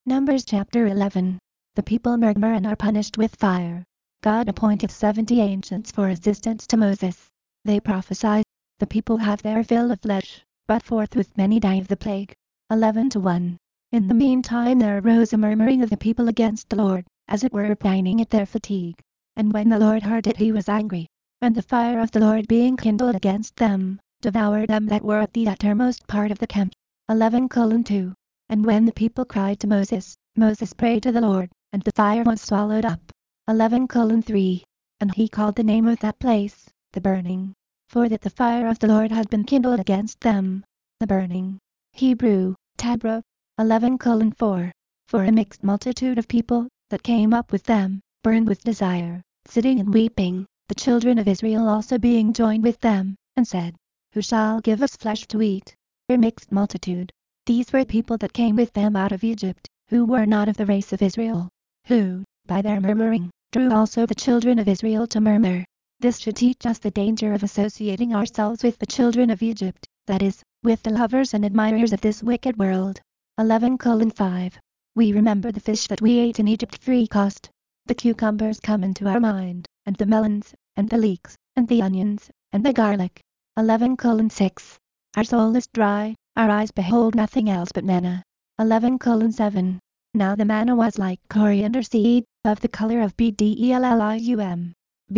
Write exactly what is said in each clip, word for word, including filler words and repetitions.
Numbers chapter eleven. The people murmur and are punished with fire. God appointed seventy ancients for assistance to Moses. They prophesy. The people have their fill of flesh, but forthwith many die of the plague. eleven to one. In the meantime there arose a murmuring of the people against the Lord, as it were pining at their fatigue. And when the Lord heard it he was angry. And the fire of the Lord being kindled against them, devoured them that were at the uttermost part of the camp. eleven two. And when the people cried to Moses, Moses prayed to the Lord, and the fire was swallowed up. eleven three. And he called the name of that place, the burning. For that the fire of the Lord had been kindled against them. The burning. Hebrew, Tabra. eleven four. For a mixed multitude of people, that came up with them, burned with desire, sitting and weeping, the children of Israel also being joined with them, and said, Who shall give us flesh to eat? A mixed multitude. These were people that came with them out of Egypt, who were not of the race of Israel, who, by their murmuring, drew also the children of Israel to murmur. This should teach us the danger of associating ourselves with the children of Egypt, that is, with the lovers and admirers of this wicked world. eleven five. We remember the fish that we ate in Egypt free cost. The cucumbers come into our mind, and the melons, and the leeks, and the onions, and the garlic. eleven six. Our soul is dry, our eyes behold nothing else but manna. eleven seven. Now the manna was like coriander seed, of the color of bdellium.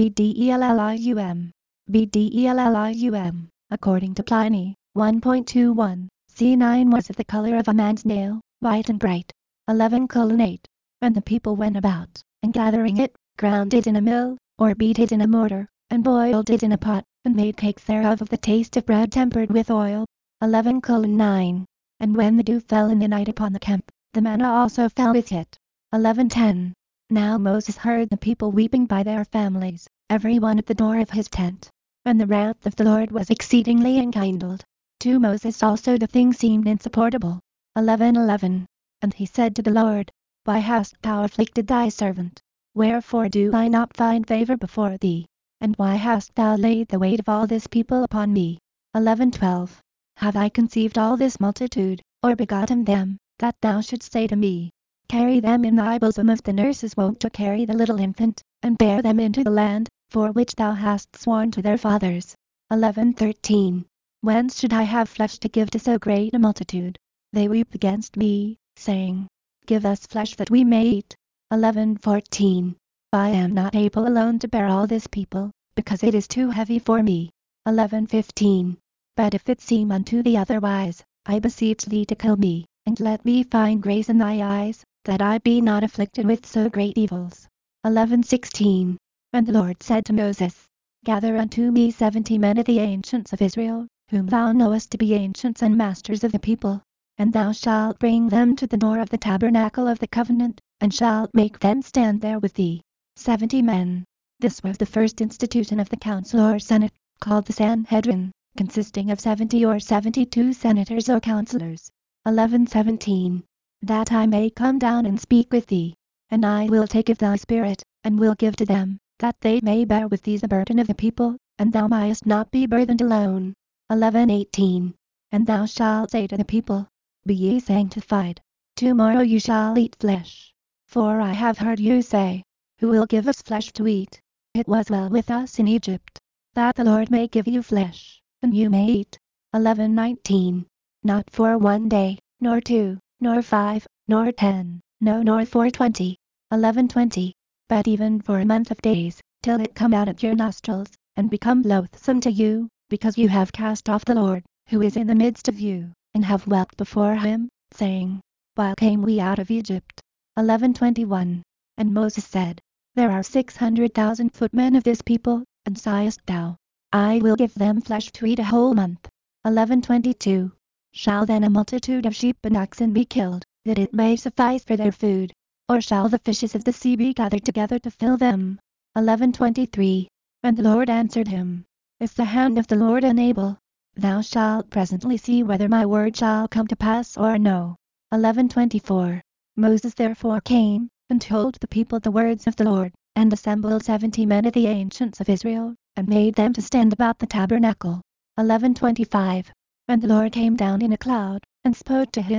Bdellium. Bdellium, according to Pliny, one point two one. C nine was of the color of a man's nail, white and bright. eleven eight. And the people went about, and gathering it, ground it in a mill, or beat it in a mortar, and boiled it in a pot, and made cakes thereof of the taste of bread tempered with oil. eleven nine. And when the dew fell in the night upon the camp, the manna also fell with it. eleven ten. Now Moses heard the people weeping by their families, every one at the door of his tent. And the wrath of the Lord was exceedingly enkindled. To Moses also the thing seemed insupportable. eleven eleven. And he said to the Lord, Why hast thou afflicted thy servant? Wherefore do I not find favor before thee? And why hast thou laid the weight of all this people upon me? eleven twelve. Have I conceived all this multitude, or begotten them, that thou shouldst say to me, Carry them in thy bosom as the nurse is wont to carry the little infant, and bear them into the land, for which thou hast sworn to their fathers? eleven thirteen. Whence should I have flesh to give to so great a multitude? They weep against me, saying, Give us flesh that we may eat. eleven fourteen. I am not able alone to bear all this people, because it is too heavy for me. eleven fifteen. But if it seem unto thee otherwise, I beseech thee to kill me, and let me find grace in thy eyes, that I be not afflicted with so great evils. eleven sixteen. And the Lord said to Moses, Gather unto me seventy men of the ancients of Israel, whom thou knowest to be ancients and masters of the people. And thou shalt bring them to the door of the tabernacle of the covenant, and shalt make them stand there with thee. Seventy men. This was the first institution of the council or senate, called the Sanhedrin, consisting of seventy or seventy-two senators or counselors. eleven seventeen. That I may come down and speak with thee. And I will take of thy spirit, and will give to them, that they may bear with thee the burden of the people, and thou mayest not be burthened alone. eleven eighteen. And thou shalt say to the people, Be ye sanctified. Tomorrow you shall eat flesh. For I have heard you say, Who will give us flesh to eat? It was well with us in Egypt. That the Lord may give you flesh, and you may eat. eleven nineteen. Not for one day, nor two, nor five, nor ten, no nor for twenty. eleven twenty. But even for a month of days, till it come out at your nostrils, and become loathsome to you, because you have cast off the Lord, who is in the midst of you, and have wept before him, saying, Why came we out of Egypt? eleven twenty-one. And Moses said, There are six hundred thousand footmen of this people, and sayest thou, I will give them flesh to eat a whole month. eleven twenty-two. Shall then a multitude of sheep and oxen be killed, that it may suffice for their food? Or shall the fishes of the sea be gathered together to fill them? eleven twenty-three. And the Lord answered him, Is the hand of the Lord unable? Thou shalt presently see whether my word shall come to pass or no. eleven twenty-four. Moses therefore came, and told the people the words of the Lord, and assembled seventy men of the ancients of Israel, and made them to stand about the tabernacle. eleven twenty-five. And the Lord came down in a cloud, and spoke to him,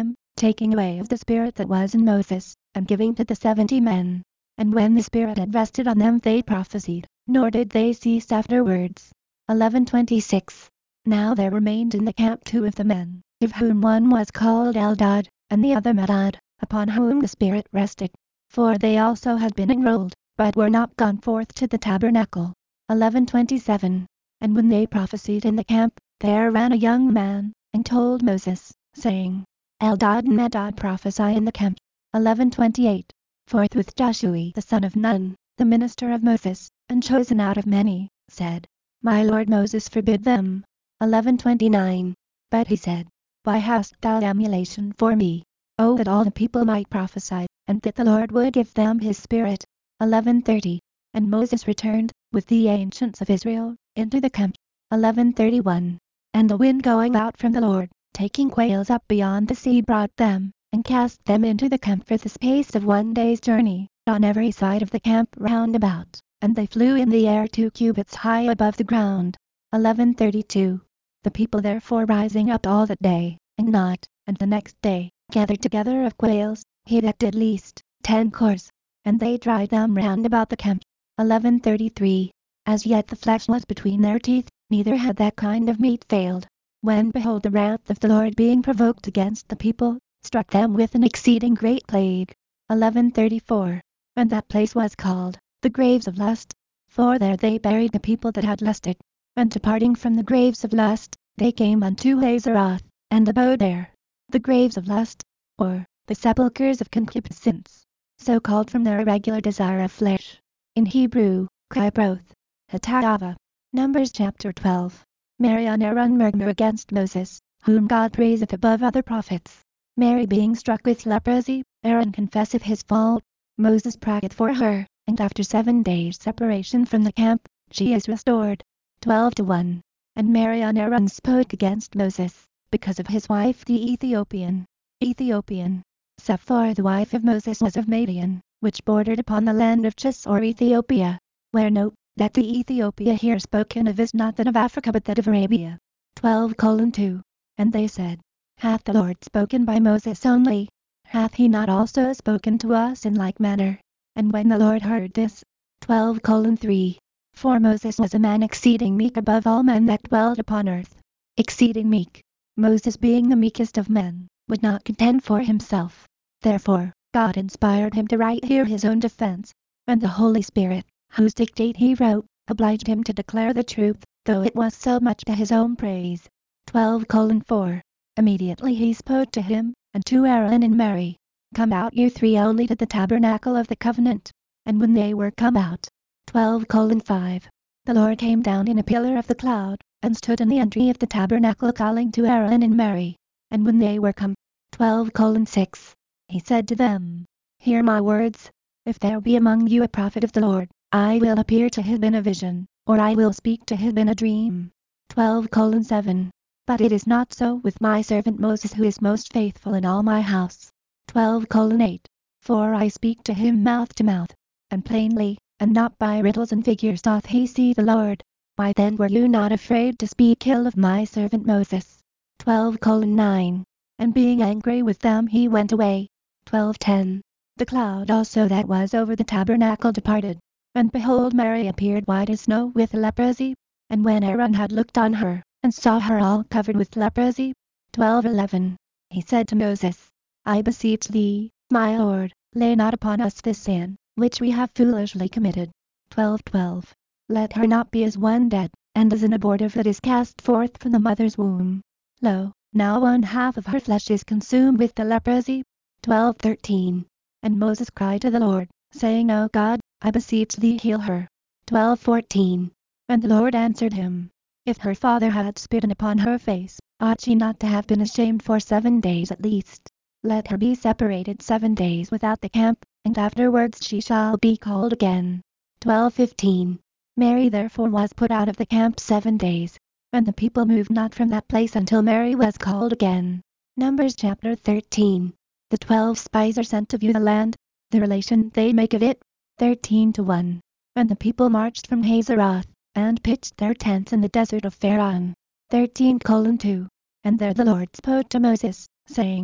taking away of the spirit that was in Moses, and giving to the seventy men. And when the Spirit had rested on them they prophesied, nor did they cease afterwards. eleven twenty-six. Now there remained in the camp two of the men, of whom one was called Eldad, and the other Medad, upon whom the Spirit rested. For they also had been enrolled, but were not gone forth to the tabernacle. eleven twenty-seven. And when they prophesied in the camp, there ran a young man, and told Moses, saying, Eldad and Medad prophesy in the camp. eleven twenty-eight. Forthwith Joshua the son of Nun, the minister of Moses, and chosen out of many, said, My lord Moses forbid them. eleven twenty-nine. But he said, Why hast thou emulation for me? Oh, that all the people might prophesy, and that the Lord would give them his spirit. eleven thirty. And Moses returned, with the ancients of Israel, into the camp. eleven thirty-one. And the wind going out from the Lord, taking quails up beyond the sea, brought them, and cast them into the camp for the space of one day's journey, on every side of the camp round about, and they flew in the air two cubits high above the ground. eleven thirty-two. The people therefore rising up all that day, and not, and the next day, gathered together of quails, he that did least, ten cors, and they dried them round about the camp. eleven thirty-three. As yet the flesh was between their teeth, neither had that kind of meat failed, when behold the wrath of the Lord being provoked against the people, struck them with an exceeding great plague. eleven thirty-four. And that place was called, the graves of lust, for there they buried the people that had lusted. And departing from the graves of lust, they came unto Hazeroth, and abode there. The graves of lust, or, the sepulchres of concupiscence, so called from their irregular desire of flesh. In Hebrew, Kibroth, Hatava. Numbers chapter twelve. Mary and Aaron murmur against Moses, whom God praiseth above other prophets. Mary being struck with leprosy, Aaron confesseth his fault. Moses prayeth for her, and after seven days' separation from the camp, she is restored. twelve to one. And Mary and Aaron spoke against Moses, because of his wife the Ethiopian. Ethiopian. Sephora the wife of Moses was of Madian, which bordered upon the land of Chis or Ethiopia. Where note, that the Ethiopia here spoken of is not that of Africa but that of Arabia. twelve colon two. And they said, Hath the Lord spoken by Moses only? Hath he not also spoken to us in like manner? And when the Lord heard this, twelve colon three. For Moses was a man exceeding meek above all men that dwelt upon earth. Exceeding meek. Moses being the meekest of men, would not contend for himself. Therefore, God inspired him to write here his own defense, and the Holy Spirit, whose dictate he wrote, obliged him to declare the truth, though it was so much to his own praise. twelve colon four. Immediately he spoke to him, and to Aaron and Mary, Come out you three only to the tabernacle of the covenant. And when they were come out, twelve colon five. The Lord came down in a pillar of the cloud, and stood in the entry of the tabernacle calling to Aaron and Mary. And when they were come, twelve colon six. He said to them, Hear my words. If there be among you a prophet of the Lord, I will appear to him in a vision, or I will speak to him in a dream. twelve colon seven. But it is not so with my servant Moses, who is most faithful in all my house. twelve colon eight. For I speak to him mouth to mouth, and plainly, and not by riddles and figures doth he see the Lord. Why then were you not afraid to speak ill of my servant Moses? twelve colon nine. And being angry with them he went away. twelve ten. The cloud also that was over the tabernacle departed, and behold Mary appeared white as snow with leprosy. And when Aaron had looked on her, and saw her all covered with leprosy, twelve eleven. He said to Moses, I beseech thee, my Lord, lay not upon us this sin, which we have foolishly committed. twelve twelve. Let her not be as one dead, and as an abortive that is cast forth from the mother's womb. Lo, now one half of her flesh is consumed with the leprosy. twelve thirteen. And Moses cried to the Lord, saying, O God, I beseech thee heal her. twelve fourteen. And the Lord answered him, If her father had spitten upon her face, ought she not to have been ashamed for seven days at least? Let her be separated seven days without the camp, and afterwards she shall be called again. twelve fifteen. Mary therefore was put out of the camp seven days, and the people moved not from that place until Mary was called again. Numbers chapter thirteen. The twelve spies are sent to view the land. The relation they make of it, thirteen to one. And the people marched from Hazeroth, and pitched their tents in the desert of Pharaon. thirteen colon two. And there the Lord spoke to Moses, saying,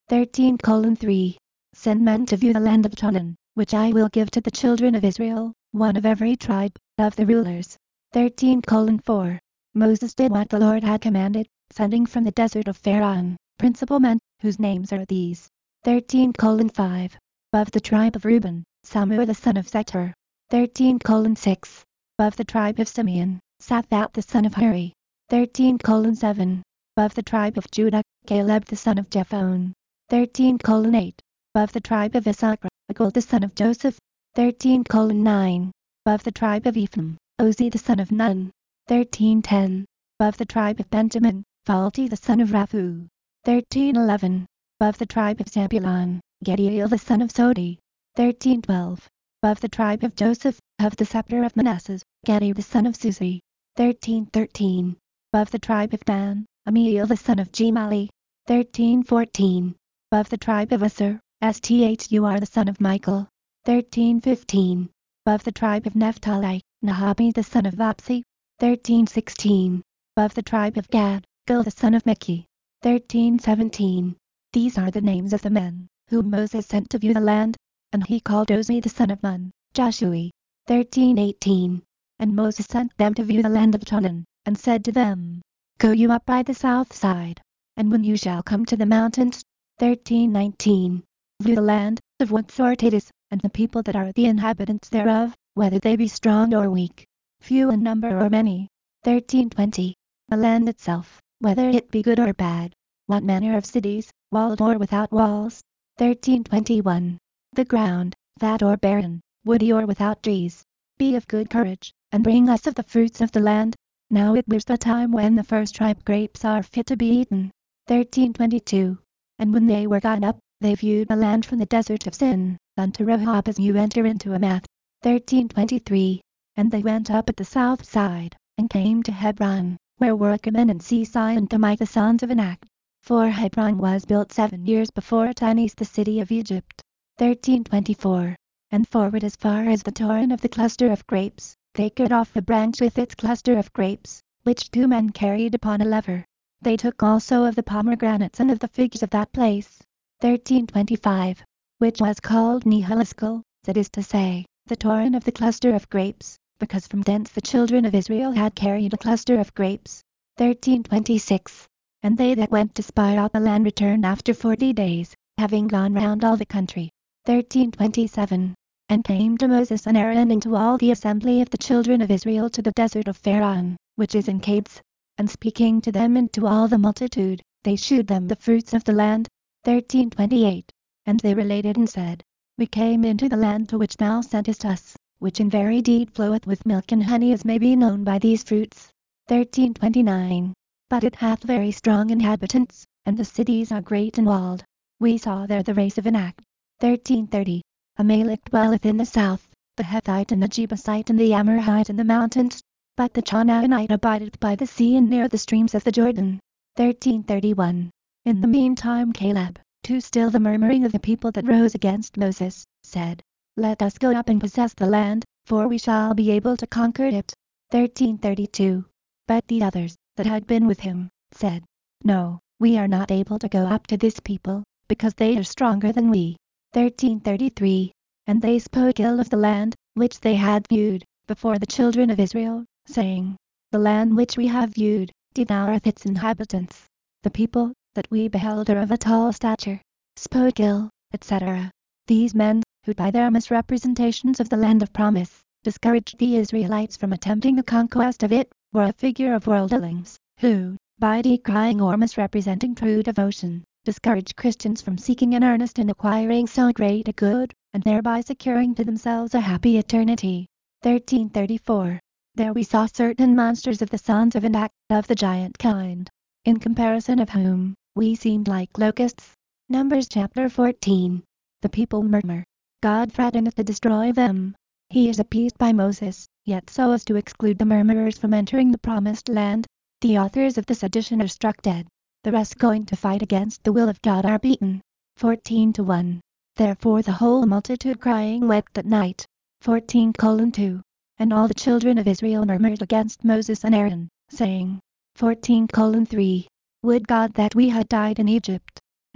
thirteen colon three. Send men to view the land of Canaan, which I will give to the children of Israel, one of every tribe, of the rulers. thirteen colon four. Moses did what the Lord had commanded, sending from the desert of Pharaoh, principal men, whose names are these. thirteen colon five. Of the tribe of Reuben, Samuel the son of Setur. thirteen colon six. Of the tribe of Simeon, Saphat the son of Huri. thirteen colon seven. Of the tribe of Judah, Caleb the son of Jephunneh. thirteen colon eight. Of the tribe of Issachar, Agul the son of Joseph. thirteen colon nine. Of the tribe of Ephraim, Ozi the son of Nun. thirteen ten. Of the tribe of Benjamin, Phalti the son of Raphu. thirteen eleven. Of the tribe of Zebulun, Gediel the son of Sodi. thirteen twelve. Of the tribe of Joseph, of the scepter of Manasseh, Gedi the son of Susi. thirteen thirteen. Of the tribe of Dan, Amiel the son of Gemali. thirteen fourteen. Of the tribe of Asher, Sthur the son of Michael. thirteen fifteen. Of the tribe of Naphtali, Nahabi the son of Vapsi. thirteen sixteen. Of the tribe of Gad, Gil the son of Miki. thirteen seventeen. These are the names of the men, whom Moses sent to view the land, and he called Ozi the son of Nun, Joshua. thirteen eighteen. And Moses sent them to view the land of Canaan, and said to them, Go you up by the south side, and when you shall come to the mountains, thirteen nineteen. View the land, of what sort it is, and the people that are the inhabitants thereof, whether they be strong or weak, few in number or many. thirteen twenty. The land itself, whether it be good or bad, what manner of cities, walled or without walls. thirteen twenty-one. The ground, fat or barren, woody or without trees, be of good courage, and bring us of the fruits of the land. Now it was the time when the first ripe grapes are fit to be eaten. thirteen twenty-two. And when they were gone up, they viewed the land from the desert of Sin, unto Rehob as you enter into Amath. thirteen twenty-three. And they went up at the south side, and came to Hebron, where were Achaman and Sesai and Tamai the sons of Anak. For Hebron was built seven years before Tanis the city of Egypt. thirteen twenty-four. And forward as far as the torrent of the cluster of grapes, they cut off the branch with its cluster of grapes, which two men carried upon a lever. They took also of the pomegranates and of the figs of that place. thirteen twenty-five. Which was called Nehaliskal, that is to say, the torrent of the cluster of grapes, because from thence the children of Israel had carried a cluster of grapes. thirteen twenty-six. And they that went to spy out the land returned after forty days, having gone round all the country. thirteen twenty-seven. And came to Moses and Aaron and to all the assembly of the children of Israel to the desert of Pharaoh, which is in Cades. And speaking to them and to all the multitude, they shewed them the fruits of the land. thirteen twenty-eight. And they related and said, We came into the land to which thou sentest us, which in very deed floweth with milk and honey, as may be known by these fruits. thirteen twenty-nine. But it hath very strong inhabitants, and the cities are great and walled. We saw there the race of Anak. thirteen thirty. Amalek dwelleth in the south, the Hethite and the Jebusite and the Amorite in the mountains, but the Canaanite abideth by the sea and near the streams of the Jordan. thirteen thirty-one. In the meantime Caleb, to still the murmuring of the people that rose against Moses, said, Let us go up and possess the land, for we shall be able to conquer it. thirteen thirty-two. But the others, that had been with him, said, No, we are not able to go up to this people, because they are stronger than we. thirteen thirty-three. And they spoke ill of the land, which they had viewed, before the children of Israel, saying, The land which we have viewed, devoureth its inhabitants. The people, that we beheld are of a tall stature, spoke ill, et cetera. These men, who by their misrepresentations of the land of promise, discouraged the Israelites from attempting the conquest of it, were a figure of worldlings, who, by decrying or misrepresenting true devotion, discourage Christians from seeking in earnest in acquiring so great a good, and thereby securing to themselves a happy eternity. thirteen thirty-four. There we saw certain monsters of the sons of Anak, of the giant kind, in comparison of whom, we seemed like locusts. Numbers chapter fourteen. The people murmur. God threateneth to destroy them. He is appeased by Moses, yet so as to exclude the murmurers from entering the promised land. The authors of the sedition are struck dead. The rest going to fight against the will of God are beaten. fourteen to one. Therefore the whole multitude crying wept at night. fourteen colon two. And all the children of Israel murmured against Moses and Aaron, saying, fourteen colon three. Would God that we had died in Egypt,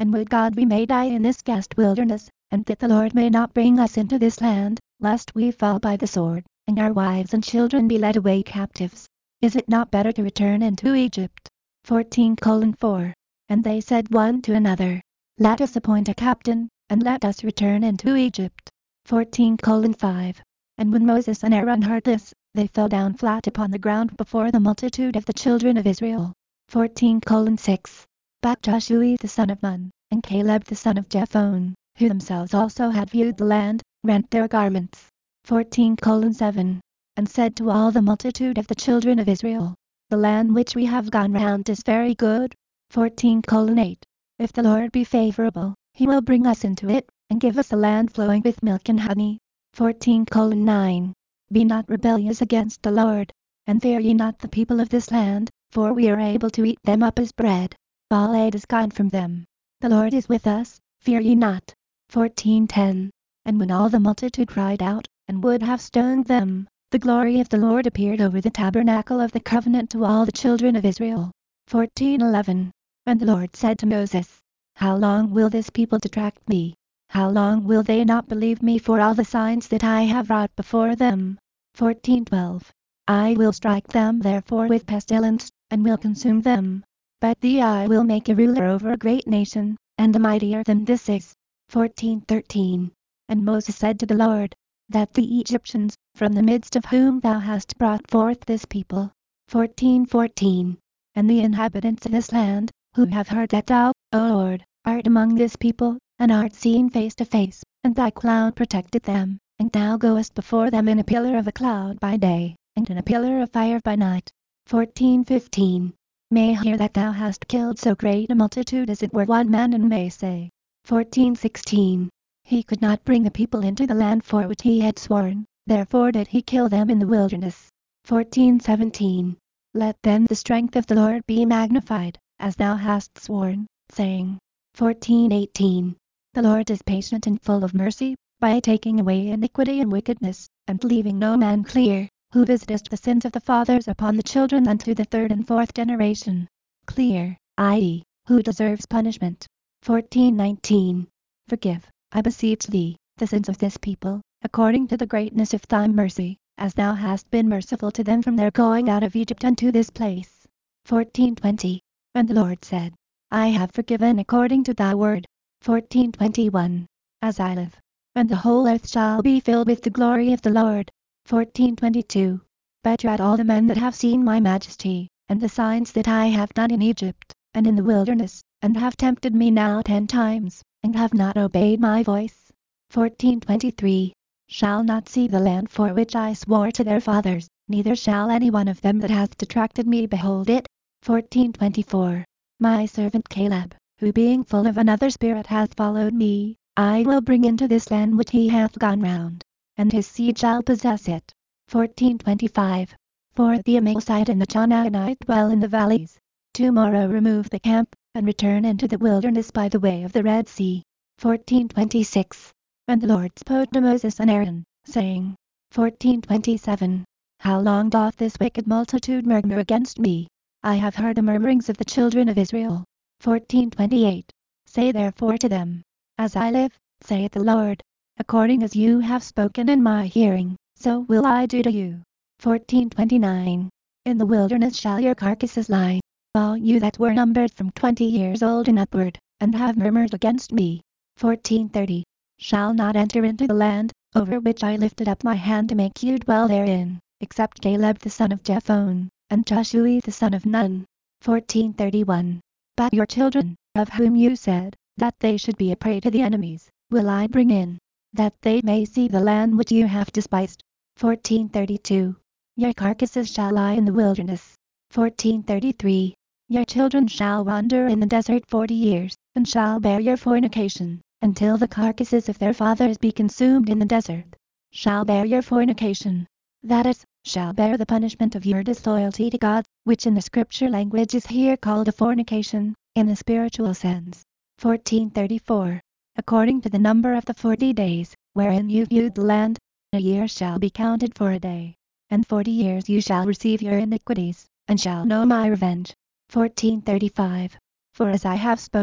And would God we may die in this vast wilderness, and that the Lord may not bring us into this land, lest we fall by the sword, and our wives and children be led away captives. Is it not better to return into Egypt? fourteen colon four. And they said one to another, Let us appoint a captain, and let us return into Egypt. fourteen colon five. And when Moses and Aaron heard this, they fell down flat upon the ground before the multitude of the children of Israel. fourteen colon six. But Joshua the son of Nun, and Caleb the son of Jephunneh, who themselves also had viewed the land, rent their garments. fourteen colon seven. And said to all the multitude of the children of Israel, The land which we have gone round is very good. fourteen colon eight. If the Lord be favorable, he will bring us into it, and give us a land flowing with milk and honey. fourteen colon nine. Be not rebellious against the Lord, and fear ye not the people of this land, for we are able to eat them up as bread. All aid is gone from them. The Lord is with us, fear ye not. fourteen ten. And when all the multitude cried out, and would have stoned them, the glory of the Lord appeared over the tabernacle of the covenant to all the children of Israel. fourteen eleven. And the Lord said to Moses, How long will this people detract me? How long will they not believe me for all the signs that I have wrought before them? fourteen twelve. I will strike them therefore with pestilence, and will consume them. But thee I will make a ruler over a great nation, and a mightier than this is. fourteen thirteen. And Moses said to the Lord, That the Egyptians, from the midst of whom thou hast brought forth this people. fourteen fourteen. And the inhabitants of this land, who have heard that thou, O Lord, art among this people, and art seen face to face, and thy cloud protected them, and thou goest before them in a pillar of a cloud by day, and in a pillar of fire by night. fourteen fifteen. May hear that thou hast killed so great a multitude as it were one man, and may say. fourteen sixteen. He could not bring the people into the land for which he had sworn, therefore did he kill them in the wilderness. fourteen seventeen. Let then the strength of the Lord be magnified, as thou hast sworn, saying. fourteen eighteen. The Lord is patient and full of mercy, by taking away iniquity and wickedness, and leaving no man clear, who visitest the sins of the fathers upon the children unto the third and fourth generation. Clear, that is, who deserves punishment. fourteen nineteen. Forgive, I beseech thee, the sins of this people, according to the greatness of thy mercy, as thou hast been merciful to them from their going out of Egypt unto this place. fourteen twenty. And the Lord said, I have forgiven according to thy word. fourteen twenty-one. As I live, and the whole earth shall be filled with the glory of the Lord. fourteen twenty-two. But drat all the men that have seen my majesty, and the signs that I have done in Egypt, and in the wilderness, and have tempted me now ten times, and have not obeyed my voice. fourteen twenty-three. Shall not see the land for which I swore to their fathers, neither shall any one of them that hath detracted me behold it. fourteen twenty-four. My servant Caleb, who being full of another spirit hath followed me, I will bring into this land which he hath gone round, and his seed shall possess it. fourteen twenty-five. For the Amalekite and the Canaanite dwell in the valleys. Tomorrow remove the camp, and return into the wilderness by the way of the Red Sea. fourteen twenty-six. And the Lord spoke to Moses and Aaron, saying. fourteen twenty-seven. How long doth this wicked multitude murmur against me? I have heard the murmurings of the children of Israel. fourteen twenty-eight. Say therefore to them, As I live, saith the Lord, according as you have spoken in my hearing, so will I do to you. fourteen twenty-nine. In the wilderness shall your carcasses lie, all you that were numbered from twenty years old and upward, and have murmured against me. fourteen thirty. Shall not enter into the land, over which I lifted up my hand to make you dwell therein, except Caleb the son of Jephunneh, and Joshua the son of Nun. fourteen thirty-one. But your children, of whom you said, that they should be a prey to the enemies, will I bring in, that they may see the land which you have despised. fourteen thirty-two. Your carcasses shall lie in the wilderness. fourteen thirty-three. Your children shall wander in the desert forty years, and shall bear your fornication, until the carcasses of their fathers be consumed in the desert. Shall bear your fornication. That is, shall bear the punishment of your disloyalty to God, which in the scripture language is here called a fornication, in the spiritual sense. fourteen thirty-four. According to the number of the forty days, wherein you viewed the land, a year shall be counted for a day. And forty years you shall receive your iniquities, and shall know my revenge. fourteen thirty-five. For as I have spoken,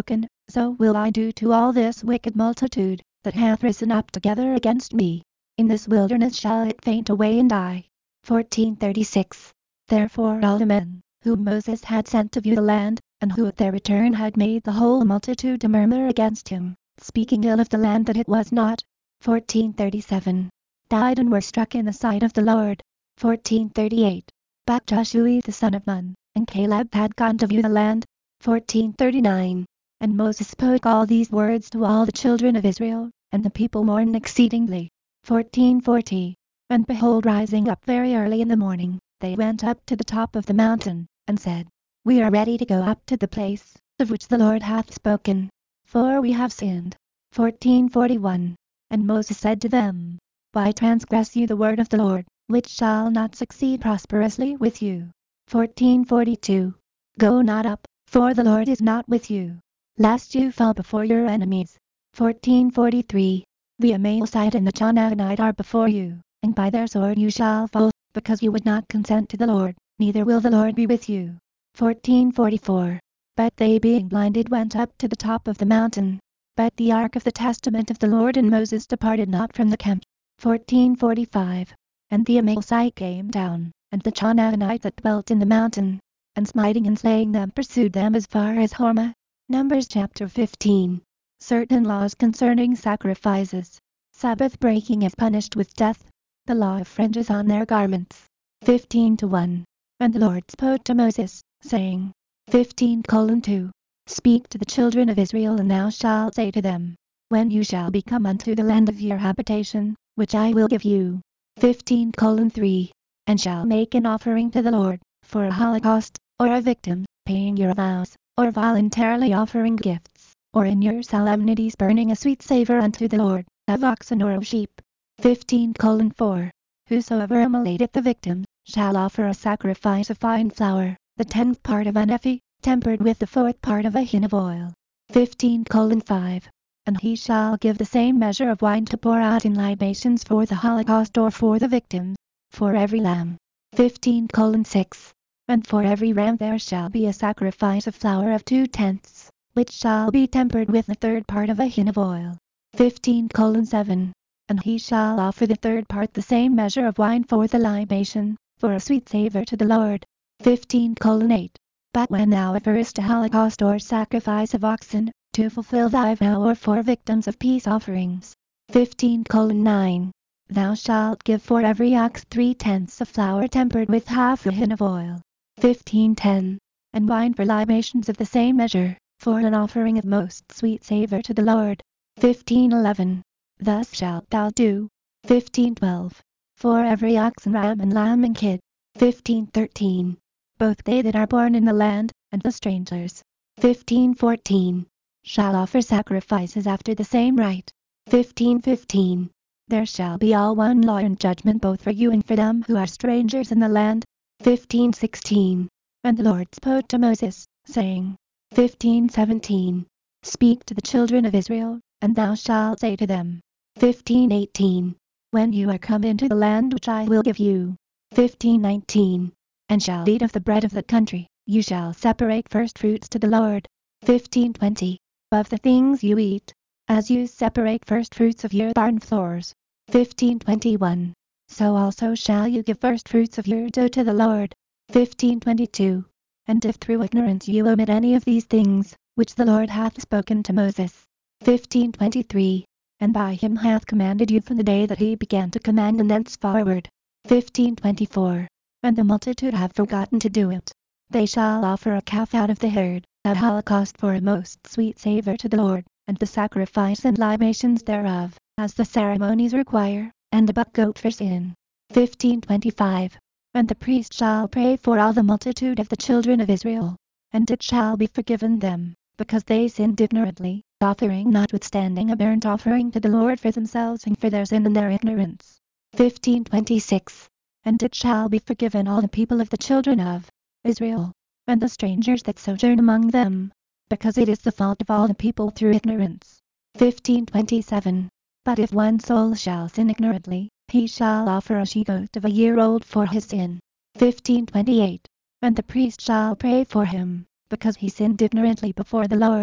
so will I do to all this wicked multitude, that hath risen up together against me. In this wilderness shall it faint away and die. fourteen thirty-six. Therefore all the men, whom Moses had sent to view the land, and who at their return had made the whole multitude to murmur against him, speaking ill of the land that it was not, fourteen thirty-seven, died and were struck in the sight of the Lord. fourteen thirty-eight. But Joshua the son of Nun, and Caleb had gone to view the land. fourteen thirty-nine. And Moses spoke all these words to all the children of Israel, and the people mourned exceedingly. fourteen forty. And behold, rising up very early in the morning, they went up to the top of the mountain, and said, We are ready to go up to the place, of which the Lord hath spoken, for we have sinned. fourteen forty-one. And Moses said to them, Why transgress you the word of the Lord, which shall not succeed prosperously with you? fourteen forty-two. Go not up, for the Lord is not with you, lest you fall before your enemies. fourteen forty-three. The Amalekite and the Canaanite are before you, and by their sword you shall fall, because you would not consent to the Lord, neither will the Lord be with you. fourteen forty-four. But they being blinded went up to the top of the mountain. But the ark of the testament of the Lord and Moses departed not from the camp. fourteen forty-five. And the Amalekite came down, and the Canaanite that dwelt in the mountain, and smiting and slaying them pursued them as far as Hormah. Numbers chapter fifteen. Certain laws concerning sacrifices. Sabbath breaking is punished with death. The law of fringes on their garments. fifteen to one. And the Lord spoke to Moses, saying, fifteen colon two. Speak to the children of Israel, and thou shalt say to them, When you shall be come unto the land of your habitation, which I will give you. fifteen colon three. And shall make an offering to the Lord, for a holocaust, or a victim, paying your vows, or voluntarily offering gifts, or in your solemnities burning a sweet savor unto the Lord, of oxen or of sheep. fifteen colon four. Whosoever immolateth the victim, shall offer a sacrifice of fine flour, the tenth part of an ephah, tempered with the fourth part of a hin of oil. fifteen colon five. And he shall give the same measure of wine to pour out in libations for the holocaust or for the victims, for every lamb. fifteen colon six. And for every ram there shall be a sacrifice of flour of two tenths, which shall be tempered with the third part of a hin of oil. fifteen colon seven. And he shall offer the third part the same measure of wine for the libation, for a sweet savor to the Lord. fifteen colon eight. But when thou offerest a holocaust or sacrifice of oxen, to fulfill thy vow, or for victims of peace offerings. fifteen colon nine. Thou shalt give for every ox three tenths of flour tempered with half a hin of oil. fifteen ten. And wine for libations of the same measure, for an offering of most sweet savor to the Lord. fifteen eleven. Thus shalt thou do. fifteen twelve. For every ox and ram and lamb and kid. fifteen thirteen. Both they that are born in the land, and the strangers. fifteen fourteen. Shall offer sacrifices after the same rite. fifteen fifteen. There shall be all one law and judgment both for you and for them who are strangers in the land. fifteen sixteen. And the Lord spoke to Moses, saying, fifteen seventeen. Speak to the children of Israel, and thou shalt say to them, fifteen eighteen. When you are come into the land which I will give you. fifteen nineteen. And shall eat of the bread of the country, you shall separate first fruits to the Lord. fifteen twenty. Of the things you eat, as you separate first fruits of your barn floors. fifteen twenty-one. So also shall you give first fruits of your dough to the Lord. fifteen twenty-two. And if through ignorance you omit any of these things, which the Lord hath spoken to Moses. fifteen twenty-three. And by him hath commanded you from the day that he began to command and thenceforward. fifteen twenty-four. And the multitude have forgotten to do it. They shall offer a calf out of the herd, a holocaust for a most sweet savor to the Lord, and the sacrifice and libations thereof, as the ceremonies require, and a buck goat for sin. fifteen twenty-five. And the priest shall pray for all the multitude of the children of Israel, and it shall be forgiven them, because they sinned ignorantly, offering notwithstanding a burnt offering to the Lord for themselves and for their sin and their ignorance. fifteen twenty-six. And it shall be forgiven all the people of the children of Israel, and the strangers that sojourn among them, because it is the fault of all the people through ignorance. fifteen twenty-seven. But if one soul shall sin ignorantly, he shall offer a she-goat of a year old for his sin. fifteen twenty-eight. And the priest shall pray for him, because he sinned ignorantly before the Lord.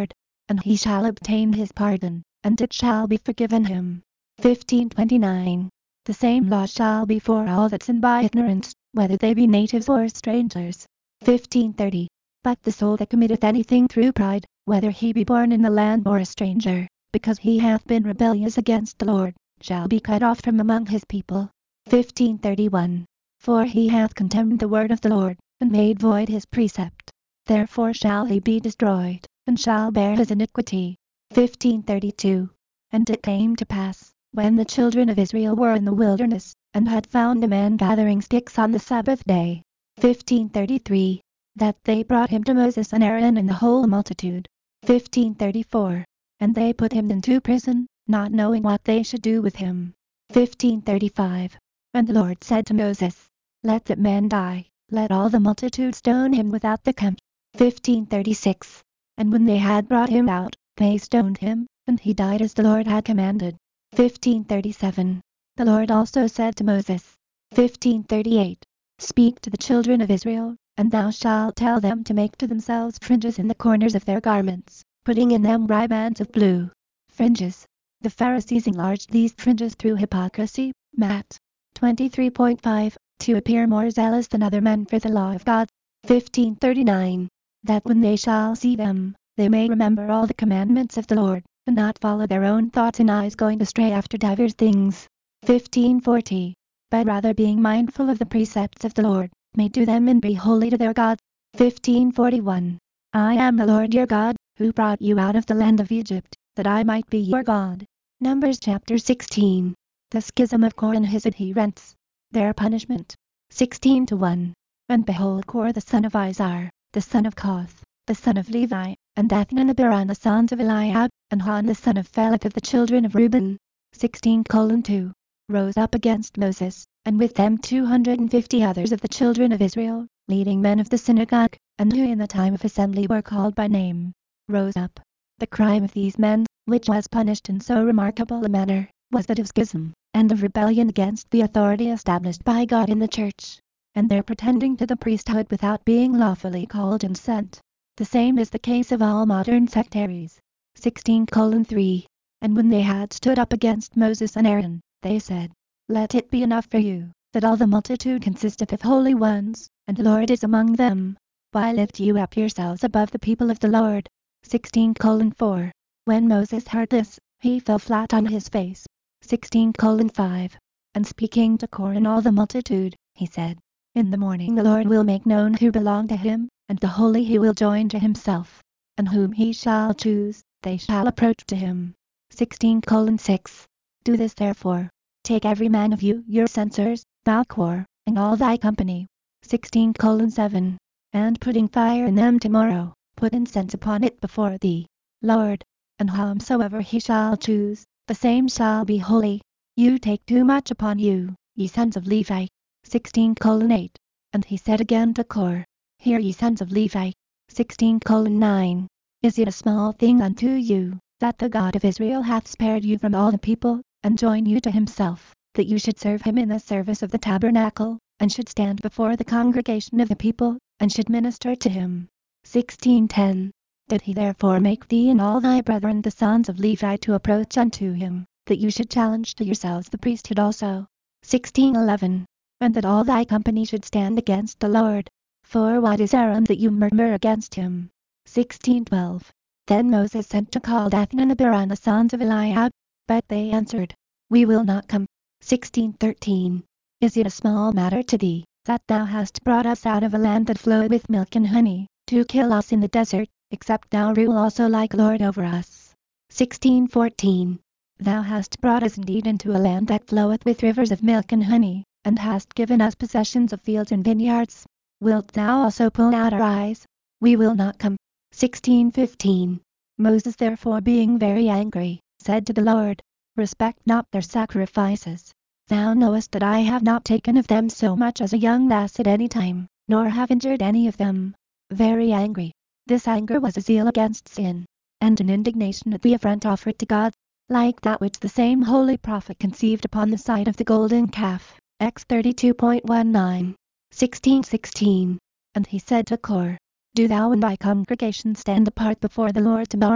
and he shall obtain his pardon, and it shall be forgiven him. fifteen twenty-nine. The same law shall be for all that sin by ignorance, whether they be natives or strangers. fifteen thirty. But the soul that committeth anything through pride, whether he be born in the land or a stranger, because he hath been rebellious against the Lord, shall be cut off from among his people. fifteen thirty-one. For he hath contemned the word of the Lord, and made void his precept. Therefore shall he be destroyed, and shall bear his iniquity. fifteen thirty-two. And it came to pass, when the children of Israel were in the wilderness, and had found a man gathering sticks on the Sabbath day. fifteen thirty-three. That they brought him to Moses and Aaron and the whole multitude. fifteen thirty-four. And they put him into prison, not knowing what they should do with him. fifteen thirty-five. And the Lord said to Moses, Let that man die, let all the multitude stone him without the camp. fifteen thirty-six. And when they had brought him out, they stoned him, and he died as the Lord had commanded. fifteen thirty-seven. The Lord also said to Moses. fifteen thirty-eight. Speak to the children of Israel, and thou shalt tell them to make to themselves fringes in the corners of their garments, putting in them ribands of blue fringes. The Pharisees enlarged these fringes through hypocrisy. Matt. twenty-three point five. To appear more zealous than other men for the law of God. fifteen thirty-nine. That when they shall see them, they may remember all the commandments of the Lord, and not follow their own thoughts and eyes going astray after divers things. fifteen forty. But rather being mindful of the precepts of the Lord, may do them and be holy to their God. fifteen forty-one. I am the Lord your God, who brought you out of the land of Egypt, that I might be your God. Numbers chapter sixteen. The schism of Korah and his adherents. Their punishment. sixteen to one. And behold, Korah the son of Izhar, the son of Kohath, the son of Levi, and Dathan and Abiram the sons of Eliab, and Han the son of Pheleth of the children of Reuben. sixteen colon two. Rose up against Moses, and with them two hundred and fifty others of the children of Israel, leading men of the synagogue, and who in the time of assembly were called by name, rose up. The crime of these men, which was punished in so remarkable a manner, was that of schism, and of rebellion against the authority established by God in the church, and their pretending to the priesthood without being lawfully called and sent. The same is the case of all modern sectaries. sixteen colon three. And when they had stood up against Moses and Aaron, they said, Let it be enough for you, that all the multitude consisteth of holy ones, and the Lord is among them. Why lift you up yourselves above the people of the Lord? sixteen colon four. When Moses heard this, he fell flat on his face. sixteen colon five. And speaking to Korah and all the multitude, he said, In the morning the Lord will make known who belong to him, and the holy he will join to himself. And whom he shall choose, they shall approach to him. sixteen colon six. Do this therefore. Take every man of you your censers, thou Korah, and all thy company. sixteen colon seven. And putting fire in them tomorrow, put incense upon it before thee, Lord. And whomsoever he shall choose, the same shall be holy. You take too much upon you, ye sons of Levi. sixteen colon eight. And he said again to Korah, Hear ye sons of Levi. sixteen colon nine. Is it a small thing unto you, that the God of Israel hath spared you from all the people, and joined you to himself, that you should serve him in the service of the tabernacle, and should stand before the congregation of the people, and should minister to him? sixteen ten. Did he therefore make thee and all thy brethren the sons of Levi to approach unto him, that you should challenge to yourselves the priesthood also? sixteen eleven. And that all thy company should stand against the Lord? For what is Aaron that you murmur against him? sixteen twelve. Then Moses sent to call Dathan and Abiram the sons of Eliab, but they answered, We will not come. sixteen thirteen. Is it a small matter to thee, that thou hast brought us out of a land that floweth with milk and honey, to kill us in the desert, except thou rule also like Lord over us? sixteen fourteen. Thou hast brought us indeed into a land that floweth with rivers of milk and honey, and hast given us possessions of fields and vineyards. Wilt thou also pull out our eyes? We will not come. sixteen fifteen. Moses therefore being very angry, said to the Lord, Respect not their sacrifices. Thou knowest that I have not taken of them so much as a young lass at any time, nor have injured any of them. Very angry. This anger was a zeal against sin, and an indignation at the affront offered to God, like that which the same holy prophet conceived upon the side of the golden calf. Acts thirty-two point nineteen. sixteen sixteen. And he said to Korah, Do thou and thy congregation stand apart before the Lord tomorrow,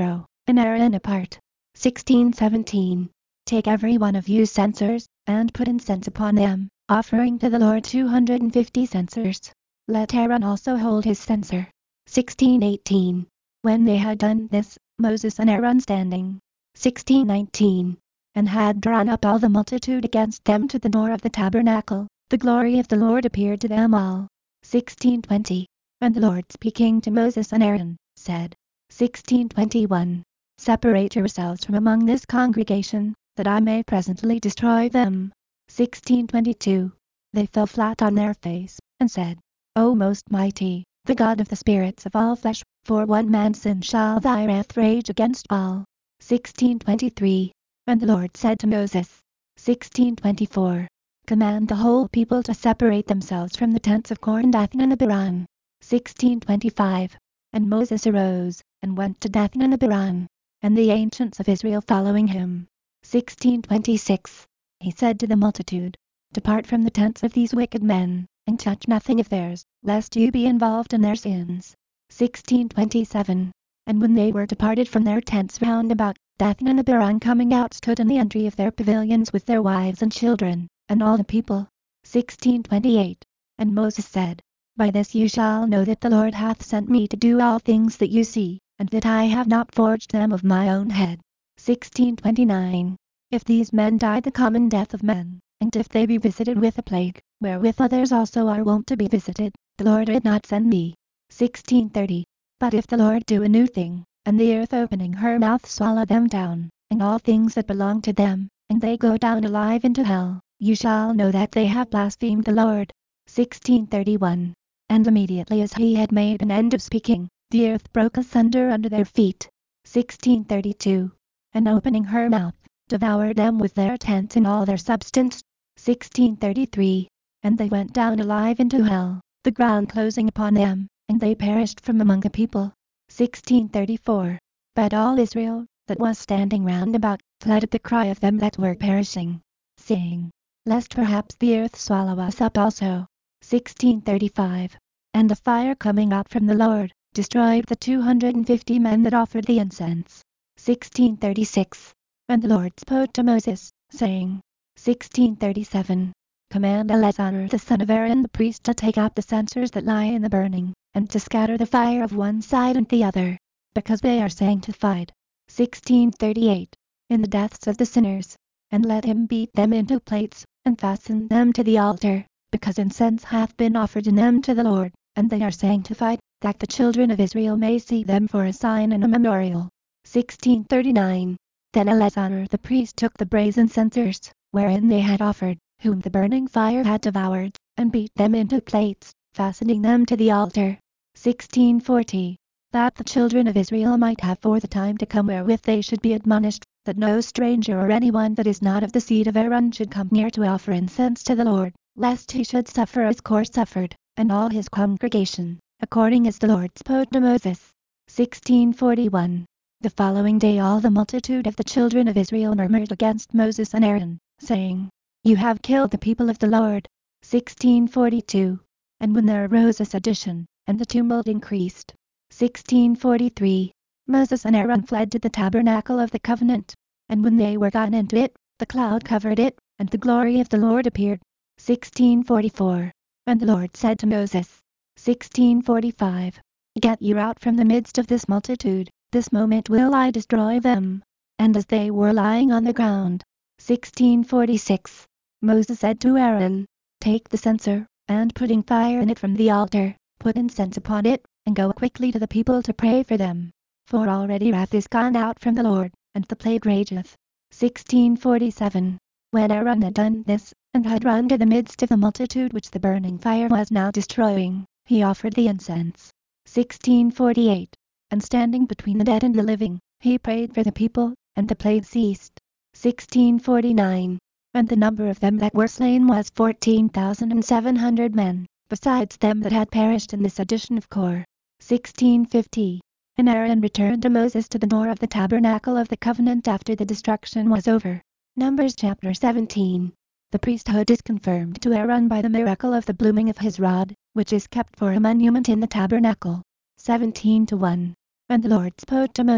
and Aaron apart. sixteen seventeen. Take every one of you censers, and put incense upon them, offering to the Lord two hundred and fifty censers. Let Aaron also hold his censer. sixteen eighteen. When they had done this, Moses and Aaron standing. sixteen nineteen. And had drawn up all the multitude against them to the door of the tabernacle, the glory of the Lord appeared to them all. sixteen twenty. And the Lord speaking to Moses and Aaron, said. sixteen twenty-one. Separate yourselves from among this congregation, that I may presently destroy them. sixteen twenty-two. They fell flat on their face, and said, O most mighty, the God of the spirits of all flesh, for one man's sin shall thy wrath rage against all. sixteen twenty-three. And the Lord said to Moses. sixteen twenty-four. Command the whole people to separate themselves from the tents of Kor and Dathan and Abiram. sixteen twenty-five. And Moses arose, and went to Dathan and Abiram, and the ancients of Israel following him. sixteen twenty-six. He said to the multitude, Depart from the tents of these wicked men, and touch nothing of theirs, lest you be involved in their sins. sixteen twenty-seven. And when they were departed from their tents round about, Dathan and Abiram coming out stood in the entry of their pavilions with their wives and children, and all the people. sixteen twenty-eight. And Moses said, By this you shall know that the Lord hath sent me to do all things that you see, and that I have not forged them of my own head. sixteen twenty-nine. If these men die the common death of men, and if they be visited with a plague, wherewith others also are wont to be visited, the Lord did not send me. sixteen thirty. But if the Lord do a new thing, and the earth opening her mouth swallow them down, and all things that belong to them, and they go down alive into hell, you shall know that they have blasphemed the Lord. sixteen thirty-one. And immediately as he had made an end of speaking, the earth broke asunder under their feet. sixteen thirty-two. And opening her mouth, devoured them with their tents and all their substance. sixteen thirty-three. And they went down alive into hell, the ground closing upon them, and they perished from among the people. sixteen thirty-four. But all Israel, that was standing round about, fled at the cry of them that were perishing, saying, Lest perhaps the earth swallow us up also. sixteen thirty-five. And the fire coming out from the Lord, destroyed the two hundred and fifty men that offered the incense. sixteen thirty-six. And the Lord spoke to Moses, saying. sixteen thirty-seven. Command Eleazar the son of Aaron the priest to take up the censers that lie in the burning, and to scatter the fire of one side and the other, because they are sanctified. sixteen thirty-eight. In the deaths of the sinners, and let him beat them into plates, and fasten them to the altar, because incense hath been offered in them to the Lord, and they are sanctified, that the children of Israel may see them for a sign and a memorial. sixteen thirty-nine. Then Eleazar the priest took the brazen censers, wherein they had offered, whom the burning fire had devoured, and beat them into plates, fastening them to the altar. sixteen forty. That the children of Israel might have for the time to come wherewith they should be admonished, that no stranger or anyone that is not of the seed of Aaron should come near to offer incense to the Lord, lest he should suffer as Kor suffered, and all his congregation, according as the Lord spoke to Moses. sixteen forty-one. The following day all the multitude of the children of Israel murmured against Moses and Aaron, saying, You have killed the people of the Lord. sixteen forty-two. And when there arose a sedition, and the tumult increased. sixteen forty-three. Moses and Aaron fled to the tabernacle of the covenant. And when they were gone into it, the cloud covered it, and the glory of the Lord appeared. sixteen forty-four. And the Lord said to Moses. sixteen forty-five. Get you out from the midst of this multitude, this moment will I destroy them. And as they were lying on the ground. sixteen forty-six. Moses said to Aaron, Take the censer, and putting fire in it from the altar, put incense upon it, and go quickly to the people to pray for them. For already wrath is gone out from the Lord, and the plague rageth. sixteen forty-seven. When Aaron had done this, and had run to the midst of the multitude which the burning fire was now destroying, he offered the incense. sixteen forty-eight. And standing between the dead and the living, he prayed for the people, and the plague ceased. sixteen forty-nine. And the number of them that were slain was fourteen thousand and seven hundred men, besides them that had perished in the sedition of Kor. sixteen fifty. And Aaron returned to Moses to the door of the tabernacle of the covenant after the destruction was over. Numbers chapter seventeen. The priesthood is confirmed to Aaron by the miracle of the blooming of his rod, which is kept for a monument in the tabernacle. seventeen to one. And the Lord spoke to Moses,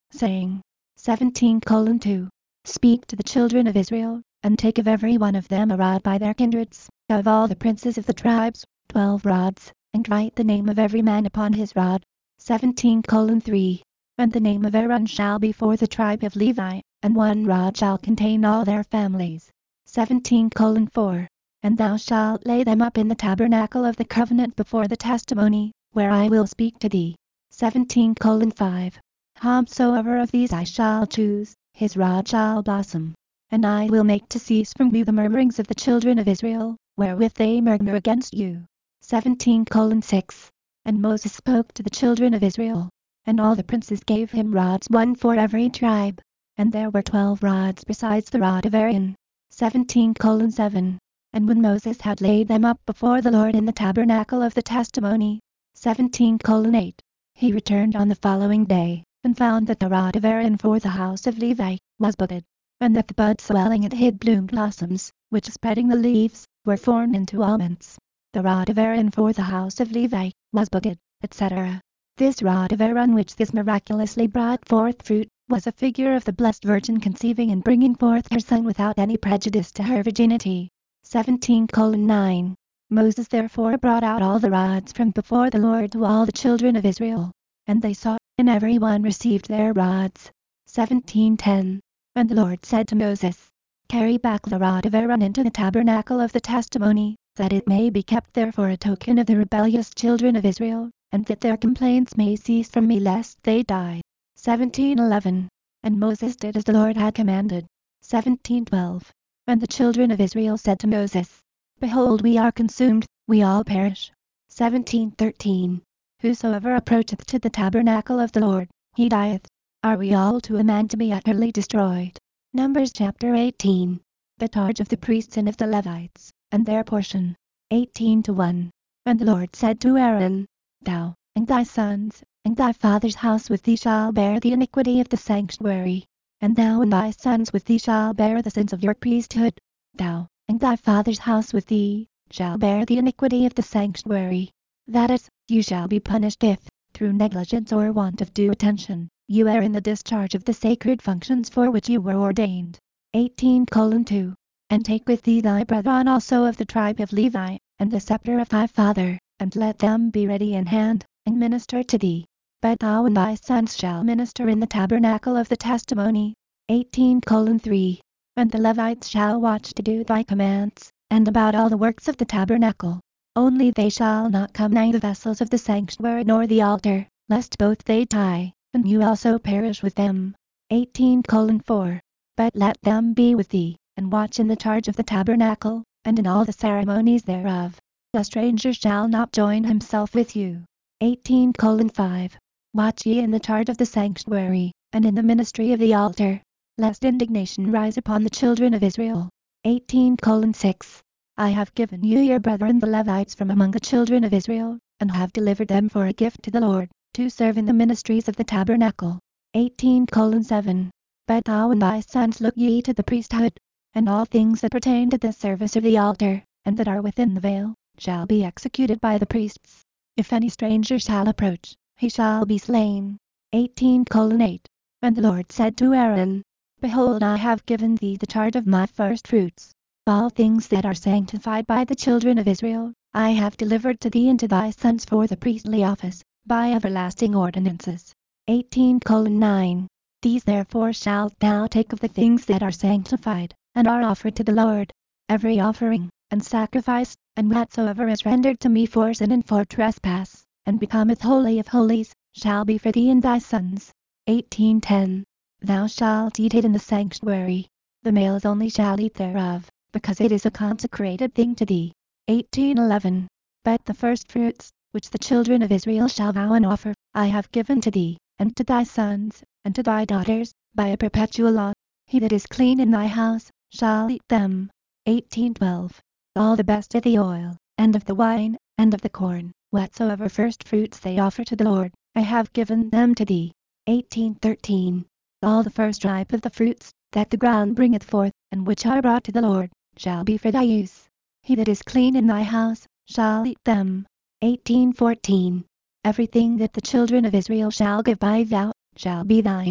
saying, seventeen colon two. Speak to the children of Israel, and take of every one of them a rod by their kindreds, of all the princes of the tribes, twelve rods, and write the name of every man upon his rod. seventeen colon three. And the name of Aaron shall be for the tribe of Levi, and one rod shall contain all their families. seventeen colon four. And thou shalt lay them up in the tabernacle of the covenant before the testimony, where I will speak to thee. seventeen colon five. Whomsoever of these I shall choose, his rod shall blossom. And I will make to cease from you the murmurings of the children of Israel, wherewith they murmur against you. seventeen colon six. And Moses spoke to the children of Israel, and all the princes gave him rods, one for every tribe. And there were twelve rods besides the rod of Aaron. seventeen colon seven. And when Moses had laid them up before the Lord in the tabernacle of the testimony. seventeen colon eight. He returned on the following day, and found that the rod of Aaron for the house of Levi was budded, and that the bud swelling it hid bloomed blossoms, which spreading the leaves, were formed into almonds. The rod of Aaron for the house of Levi was budded, et cetera. This rod of Aaron which this miraculously brought forth fruit, was a figure of the Blessed Virgin conceiving and bringing forth her Son without any prejudice to her virginity. seventeen colon nine. Moses therefore brought out all the rods from before the Lord to all the children of Israel, and they saw, and every one received their rods. seventeen ten. And the Lord said to Moses, Carry back the rod of Aaron into the tabernacle of the testimony, that it may be kept there for a token of the rebellious children of Israel, and that their complaints may cease from me lest they die. seventeen eleven. And Moses did as the Lord had commanded. seventeen twelve. And the children of Israel said to Moses, Behold, we are consumed, we all perish. seventeen thirteen. Whosoever approacheth to the tabernacle of the Lord, he dieth. Are we all to a man to be utterly destroyed? Numbers chapter eighteen. The charge of the priests and of the Levites, and their portion. eighteen to one. And the Lord said to Aaron, Thou, and thy sons, and thy father's house with thee shall bear the iniquity of the sanctuary. And thou and thy sons with thee shall bear the sins of your priesthood. Thou, and thy father's house with thee, shall bear the iniquity of the sanctuary. That is, you shall be punished if, through negligence or want of due attention, you err in the discharge of the sacred functions for which you were ordained. eighteen colon two. And take with thee thy brethren also of the tribe of Levi, and the scepter of thy father, and let them be ready in hand, and minister to thee. But thou and thy sons shall minister in the tabernacle of the testimony. eighteen colon three. And the Levites shall watch to do thy commands, and about all the works of the tabernacle. Only they shall not come nigh the vessels of the sanctuary nor the altar, lest both they die, and you also perish with them. eighteen colon four. But let them be with thee, and watch in the charge of the tabernacle, and in all the ceremonies thereof. A stranger shall not join himself with you. eighteen colon five. Watch ye in the charge of the sanctuary, and in the ministry of the altar, lest indignation rise upon the children of Israel. eighteen colon six. I have given you your brethren the Levites from among the children of Israel, and have delivered them for a gift to the Lord, to serve in the ministries of the tabernacle. eighteen colon seven. But thou and thy sons look ye to the priesthood, and all things that pertain to the service of the altar, and that are within the veil, shall be executed by the priests. If any stranger shall approach, he shall be slain. eighteen colon eight. And the Lord said to Aaron, Behold, I have given thee the charge of my firstfruits. All things that are sanctified by the children of Israel, I have delivered to thee and to thy sons for the priestly office, by everlasting ordinances. eighteen colon nine. These therefore shalt thou take of the things that are sanctified, and are offered to the Lord. Every offering, and sacrifice, and whatsoever is rendered to me for sin and for trespass, and becometh holy of holies, shall be for thee and thy sons. eighteen ten. Thou shalt eat it in the sanctuary. The males only shall eat thereof, because it is a consecrated thing to thee. eighteen eleven. But the firstfruits, which the children of Israel shall vow and offer, I have given to thee, and to thy sons, and to thy daughters, by a perpetual law. He that is clean in thy house, shall eat them. eighteen twelve. All the best of the oil, and of the wine, and of the corn, whatsoever firstfruits they offer to the Lord, I have given them to thee. eighteen thirteen. All the first ripe of the fruits, that the ground bringeth forth, and which are brought to the Lord, shall be for thy use. He that is clean in thy house, shall eat them. eighteen fourteen. Everything that the children of Israel shall give by vow, shall be thine.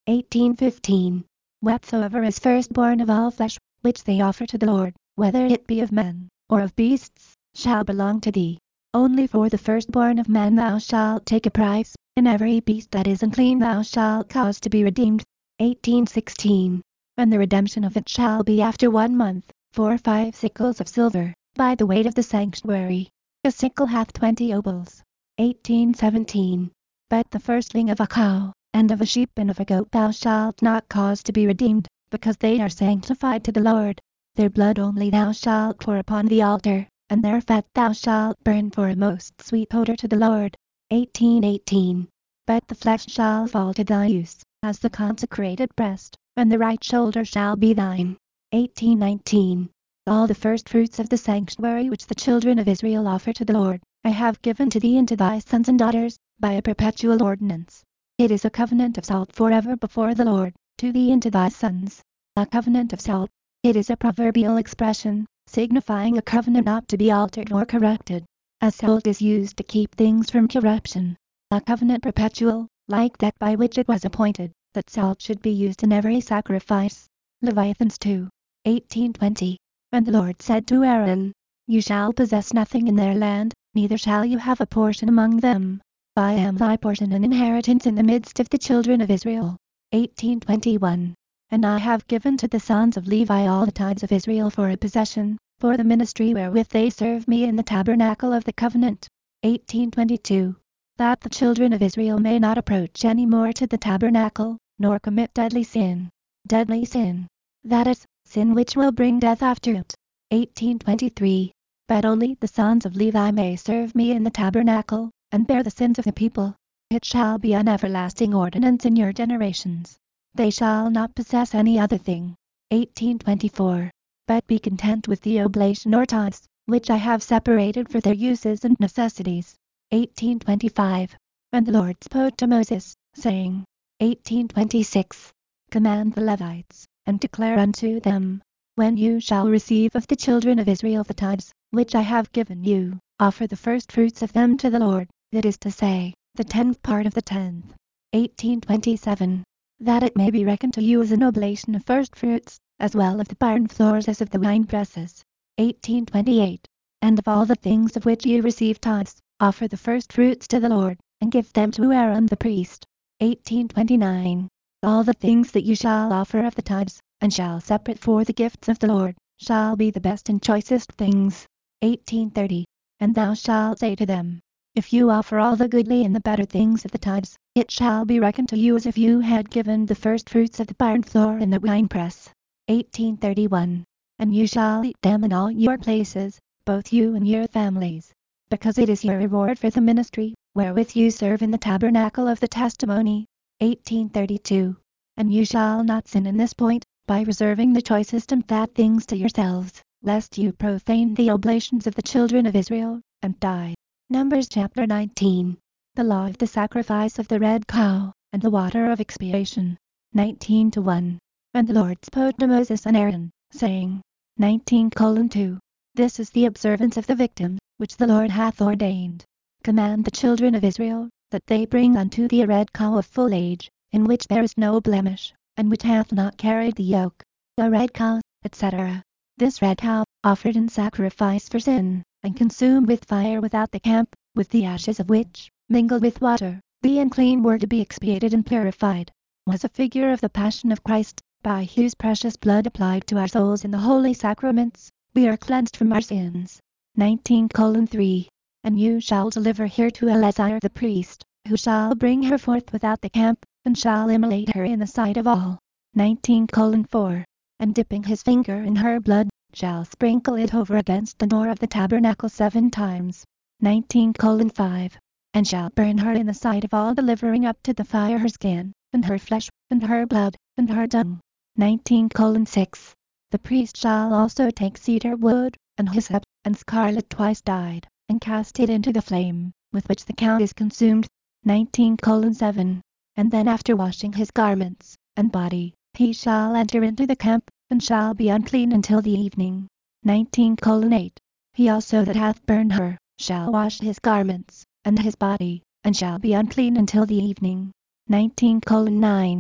eighteen fifteen. Whatsoever is firstborn of all flesh, which they offer to the Lord, whether it be of men, or of beasts, shall belong to thee. Only for the firstborn of men thou shalt take a price, and every beast that is unclean thou shalt cause to be redeemed. eighteen sixteen. And the redemption of it shall be after one month, for five sickles of silver, by the weight of the sanctuary. A sickle hath twenty obols. eighteen seventeen. But the firstling of a cow, and of a sheep and of a goat thou shalt not cause to be redeemed, because they are sanctified to the Lord. Their blood only thou shalt pour upon the altar, and their fat thou shalt burn for a most sweet odor to the Lord. eighteen eighteen. But the flesh shall fall to thy use, as the consecrated breast, and the right shoulder shall be thine. eighteen nineteen. All the firstfruits of the sanctuary which the children of Israel offer to the Lord, I have given to thee and to thy sons and daughters, by a perpetual ordinance. It is a covenant of salt forever before the Lord, to thee and to thy sons. A covenant of salt. It is a proverbial expression, signifying a covenant not to be altered or corrupted. As salt is used to keep things from corruption. A covenant perpetual, like that by which it was appointed, that salt should be used in every sacrifice. Leviticus two. eighteen twenty. And the Lord said to Aaron, You shall possess nothing in their land, neither shall you have a portion among them. I am thy portion and inheritance in the midst of the children of Israel. eighteen twenty-one. And I have given to the sons of Levi all the tithes of Israel for a possession, for the ministry wherewith they serve me in the tabernacle of the covenant. eighteen twenty-two. That the children of Israel may not approach any more to the tabernacle, nor commit deadly sin. Deadly sin. That is, sin which will bring death after it. eighteen twenty-three. But only the sons of Levi may serve me in the tabernacle, and bear the sins of the people. It shall be an everlasting ordinance in your generations. They shall not possess any other thing. eighteen twenty-four. But be content with the oblation or tithes, which I have separated for their uses and necessities. eighteen twenty-five. And the Lord spoke to Moses, saying, eighteen twenty-six. Command the Levites, and declare unto them, When you shall receive of the children of Israel the tithes, which I have given you, offer the firstfruits of them to the Lord, that is to say, the tenth part of the tenth. eighteen twenty-seven. That it may be reckoned to you as an oblation of firstfruits, as well of the barn floors as of the winepresses. eighteen twenty-eight. And of all the things of which you receive tithes, offer the firstfruits to the Lord, and give them to Aaron the priest. eighteen twenty-nine. All the things that you shall offer of the tithes, and shall separate for the gifts of the Lord, shall be the best and choicest things. eighteen thirty. And thou shalt say to them, If you offer all the goodly and the better things of the tithes, it shall be reckoned to you as if you had given the firstfruits of the barn floor and the winepress. eighteen thirty-one. And you shall eat them in all your places, both you and your families, because it is your reward for the ministry, wherewith you serve in the tabernacle of the testimony. eighteen thirty-two. And you shall not sin in this point, by reserving the choicest and fat things to yourselves, lest you profane the oblations of the children of Israel, and die. Numbers chapter nineteen. The law of the sacrifice of the red cow, and the water of expiation. nineteen to one. And the Lord spoke to Moses and Aaron, saying, nineteen colon two. This is the observance of the victims, which the Lord hath ordained. Command the children of Israel, that they bring unto thee a red cow of full age, in which there is no blemish, and which hath not carried the yoke. A red cow, et cetera. This red cow, offered in sacrifice for sin, and consumed with fire without the camp, with the ashes of which, mingled with water, the unclean were to be expiated and purified, was a figure of the passion of Christ, by whose precious blood applied to our souls in the holy sacraments, we are cleansed from our sins. nineteen colon three. And you shall deliver her to Eleazar the priest, who shall bring her forth without the camp, and shall immolate her in the sight of all. nineteen colon four. And dipping his finger in her blood, shall sprinkle it over against the door of the tabernacle seven times. nineteen colon five. And shall burn her in the sight of all, delivering up to the fire her skin, and her flesh, and her blood, and her dung. nineteen colon six. The priest shall also take cedar wood, and hyssop, and scarlet twice dyed, and cast it into the flame, with which the cow is consumed. nineteen colon seven. And then after washing his garments, and body, he shall enter into the camp, and shall be unclean until the evening. nineteen colon eight. He also that hath burned her, shall wash his garments, and his body, and shall be unclean until the evening. nineteen colon nine.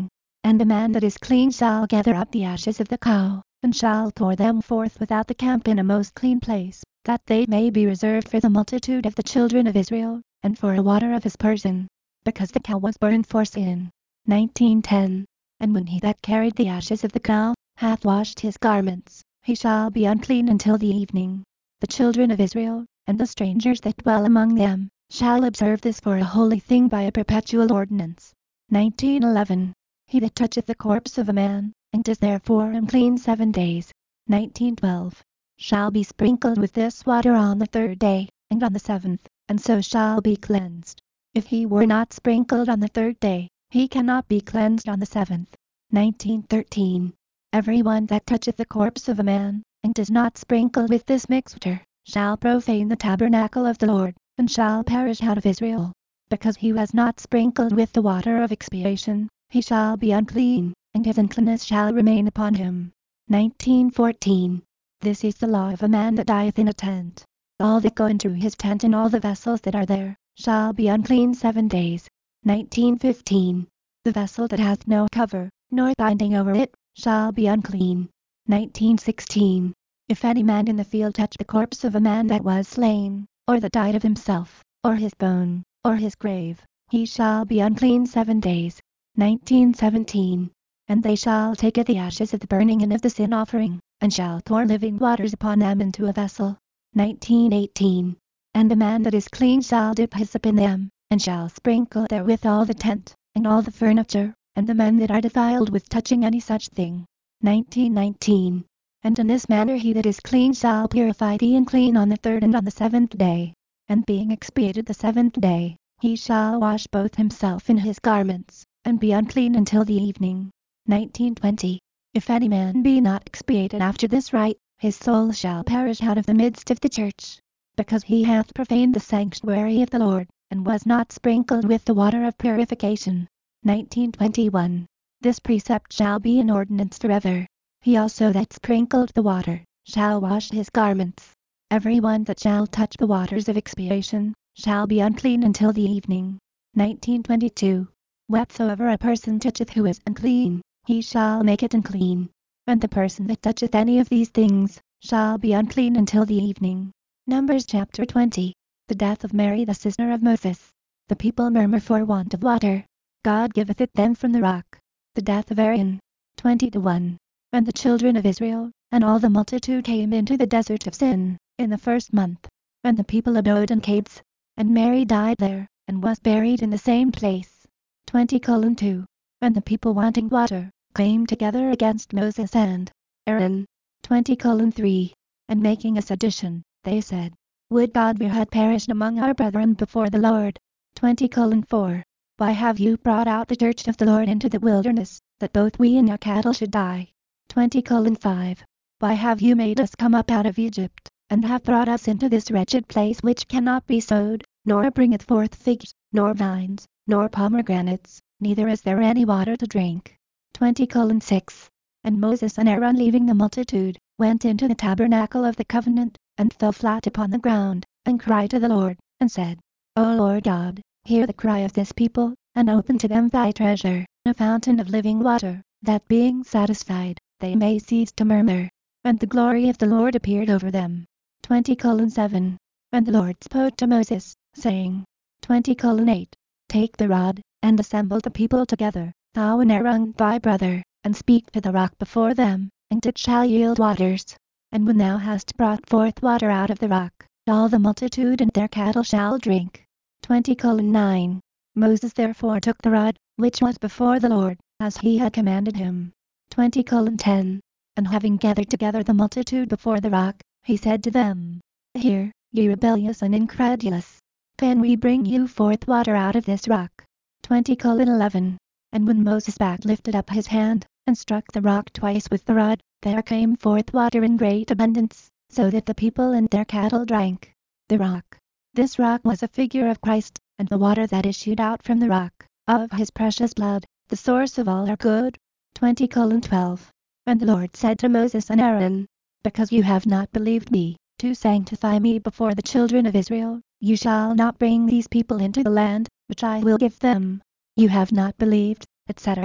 And a man that is clean shall gather up the ashes of the cow, and shall pour them forth without the camp in a most clean place, that they may be reserved for the multitude of the children of Israel, and for a water of his person, because the cow was burned for sin. nineteen ten. And when he that carried the ashes of the cow hath washed his garments, he shall be unclean until the evening. The children of Israel, and the strangers that dwell among them, shall observe this for a holy thing by a perpetual ordinance. nineteen eleven. He that toucheth the corpse of a man, and is therefore unclean seven days, nineteen twelve, shall be sprinkled with this water on the third day, and on the seventh, and so shall be cleansed. If he were not sprinkled on the third day, he cannot be cleansed on the seventh. nineteen thirteen. Every one that toucheth the corpse of a man, and is not sprinkled with this mixture, shall profane the tabernacle of the Lord, and shall perish out of Israel. Because he was not sprinkled with the water of expiation, he shall be unclean, and his uncleanness shall remain upon him. nineteen fourteen. This is the law of a man that dieth in a tent. All that go into his tent and all the vessels that are there, shall be unclean seven days. nineteen fifteen. The vessel that hath no cover, nor binding over it, shall be unclean. nineteen sixteen. If any man in the field touch the corpse of a man that was slain, or that died of himself, or his bone, or his grave, he shall be unclean seven days. nineteen seventeen. And they shall take of the ashes of the burning and of the sin offering, and shall pour living waters upon them into a vessel. nineteen eighteen. And a man that is clean shall dip hyssop in them, and shall sprinkle therewith all the tent, and all the furniture, and the men that are defiled with touching any such thing. nineteen nineteen. And in this manner he that is clean shall purify the unclean on the third and on the seventh day. And being expiated the seventh day, he shall wash both himself and his garments, and be unclean until the evening. nineteen twenty. If any man be not expiated after this rite, his soul shall perish out of the midst of the church, because he hath profaned the sanctuary of the Lord, and was not sprinkled with the water of purification. nineteen twenty-one. This precept shall be an ordinance forever. He also that sprinkled the water, shall wash his garments. Every one that shall touch the waters of expiation, shall be unclean until the evening. nineteen twenty-two. Whatsoever a person toucheth who is unclean, he shall make it unclean. And the person that toucheth any of these things, shall be unclean until the evening. Numbers chapter twenty. The death of Mary the sister of Moses. The people murmur for want of water. God giveth it them from the rock. The death of Aaron. Twenty to one. And the children of Israel, and all the multitude came into the desert of Sin, in the first month. And the people abode in caves. And Mary died there, and was buried in the same place. Twenty colon two. And the people wanting water, came together against Moses and Aaron. Twenty colon three. And making a sedition, they said, Would God we had perished among our brethren before the Lord. Twenty colon four. Why have you brought out the church of the Lord into the wilderness, that both we and our cattle should die? Twenty colon five. Why have you made us come up out of Egypt, and have brought us into this wretched place which cannot be sowed, nor bringeth forth figs, nor vines, nor pomegranates, neither is there any water to drink? Twenty colon six. And Moses and Aaron, leaving the multitude, went into the tabernacle of the covenant, and fell flat upon the ground, and cried to the Lord, and said, O Lord God, hear the cry of this people, and open to them thy treasure, a fountain of living water, that being satisfied, they may cease to murmur. And the glory of the Lord appeared over them. Twenty colon seven. And the Lord spoke to Moses, saying, Twenty colon eight. Take the rod, and assemble the people together, thou and Aaron thy brother, and speak to the rock before them, and it shall yield waters. And when thou hast brought forth water out of the rock, all the multitude and their cattle shall drink. Twenty colon nine. Moses therefore took the rod, which was before the Lord, as he had commanded him. Twenty colon ten. And having gathered together the multitude before the rock, he said to them, Hear, ye rebellious and incredulous. Can we bring you forth water out of this rock? Twenty colon eleven. And when Moses back lifted up his hand, and struck the rock twice with the rod, there came forth water in great abundance, so that the people and their cattle drank. The rock. This rock was a figure of Christ, and the water that issued out from the rock, of his precious blood, the source of all our good. Twenty colon twelve. And the Lord said to Moses and Aaron, Because you have not believed me, to sanctify me before the children of Israel, you shall not bring these people into the land, which I will give them. You have not believed, et cetera.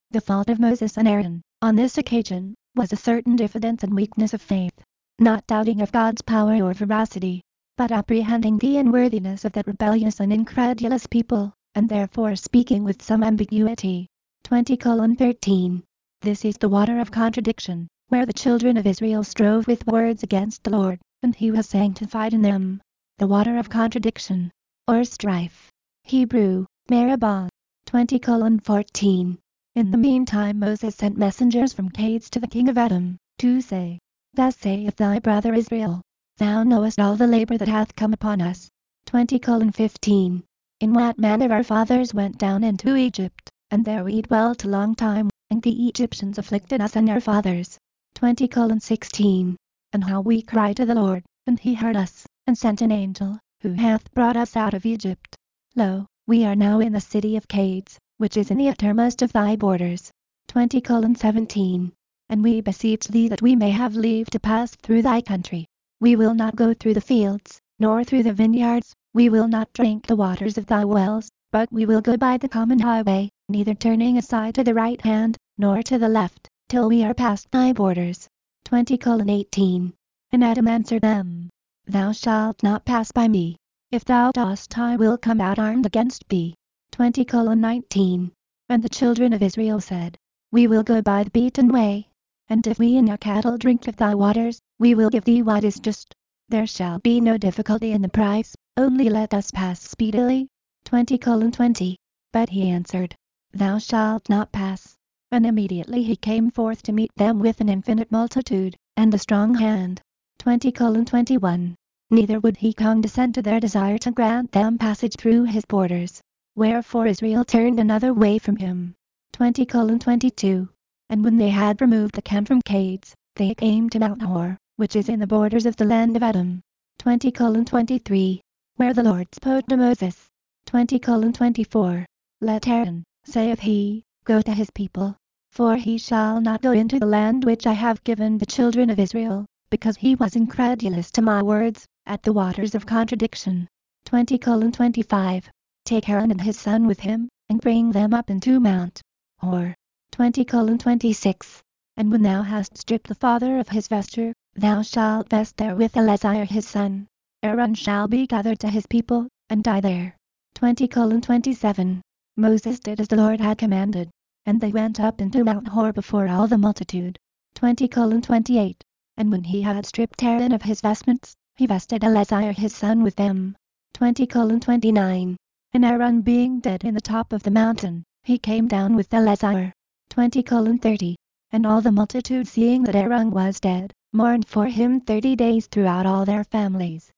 The fault of Moses and Aaron, on this occasion, was a certain diffidence and weakness of faith, not doubting of God's power or veracity, but apprehending the unworthiness of that rebellious and incredulous people, and therefore speaking with some ambiguity. twenty thirteen. This is the water of contradiction, where the children of Israel strove with words against the Lord, and he was sanctified in them. The water of contradiction, or strife. Hebrew, Meribah. twenty fourteen. In the meantime Moses sent messengers from Cades to the king of Edom, to say, Thus saith thy brother Israel, Thou knowest all the labor that hath come upon us. twenty fifteen. In what manner our fathers went down into Egypt, and there we dwelt a long time, and the Egyptians afflicted us and our fathers. twenty sixteen. And how we cried to the Lord, and he heard us, and sent an angel, who hath brought us out of Egypt. Lo, we are now in the city of Cades, which is in the uttermost of thy borders. twenty seventeen. And we beseech thee that we may have leave to pass through thy country. We will not go through the fields, nor through the vineyards, we will not drink the waters of thy wells, but we will go by the common highway, neither turning aside to the right hand, nor to the left, till we are past thy borders. twenty eighteen. And Adam answered them, Thou shalt not pass by me. If thou dost, I will come out armed against thee. twenty nineteen. And the children of Israel said, We will go by the beaten way. And if we and our cattle drink of thy waters, we will give thee what is just. There shall be no difficulty in the price, only let us pass speedily. twenty twenty. But he answered, Thou shalt not pass. And immediately he came forth to meet them with an infinite multitude, and a strong hand. twenty twenty-one. Neither would he condescend to their desire to grant them passage through his borders. Wherefore Israel turned another way from him. twenty twenty-two. And when they had removed the camp from Cades, they came to Mount Hor, which is in the borders of the land of Edom. twenty twenty-three. Where the Lord spoke to Moses. twenty twenty-four. Let Aaron, saith he, go to his people, for he shall not go into the land which I have given the children of Israel, because he was incredulous to my words, at the waters of contradiction. twenty twenty-five. Take Aaron and his son with him, and bring them up into Mount Hor. twenty twenty-six. And when thou hast stripped the father of his vesture, thou shalt vest therewith Eleazar his son. Aaron shall be gathered to his people, and die there. twenty twenty-seven. Moses did as the Lord had commanded, and they went up into Mount Hor before all the multitude. twenty twenty-eight. And when he had stripped Aaron of his vestments, he vested Eleazar his son with them. twenty twenty-nine. And Aaron being dead in the top of the mountain, he came down with Eleazar. twenty thirty. And all the multitude seeing that Aaron was dead, mourned for him thirty days throughout all their families.